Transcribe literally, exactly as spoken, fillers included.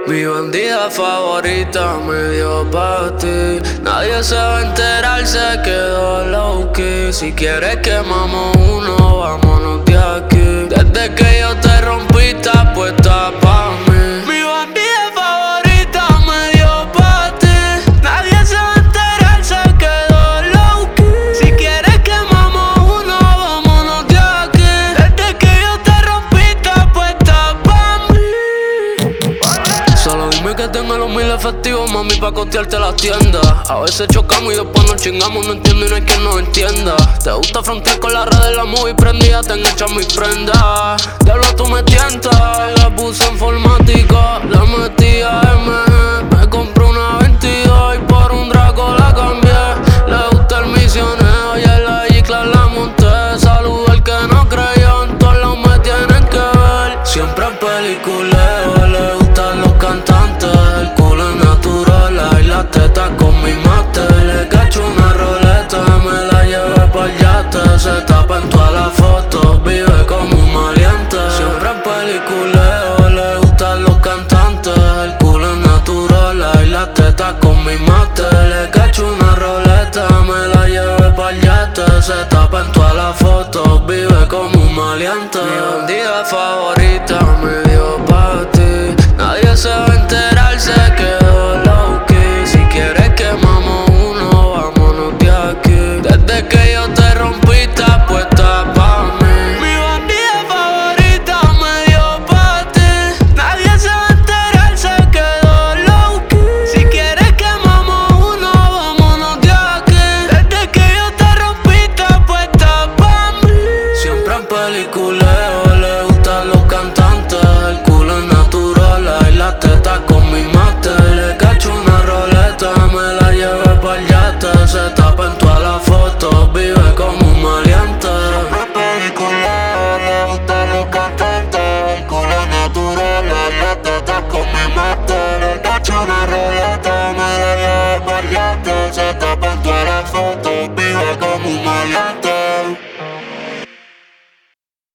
Mi bandida favorita me dio pa' ti. Nadie se va a enterar, se quedó low key. Si quieres quemamos uno, vámonos de aquí. Desde que yo te rompí, estás puesta pa' mí. Mi bandida favorita me dio pa' ti. Nadie se va a enterar, se quedó low key. Si quieres quemamos uno, vámonos de aquí. Desde que yo te rompí, estás puesta pa' mí. Solo dime que tengo los mil efectivos, mami, pa' costearte las tiendas. A veces chocamos y después nos chingamos, no entiendo y no hay quien nos entienda. Te gusta frontear con la red de la movie prendida, te enganchas mis prendas. Diablo, tú me tientas, la puse en informática, la metí a M G. Me compré una veintidós y por un Draco la cambié. Le gusta el misionero y en la G-Class la monté. Saludo al que no creyó, en todos lados me tienen que ver. Siempre en peliculeo, le gustan los cantantes. El culo es natural y las tetas con mi mate. Le cacho una roleta, me la llevé pa'l yate. Se tapa en todas las fotos, vive como un maleante. Siempre en peliculeo, le gustan los cantantes. El culo es natural y las tetas con mi mate. Le cacho una roleta, me la llevé pa'l yate. Se tapa en todas las fotos, vive como un maleante.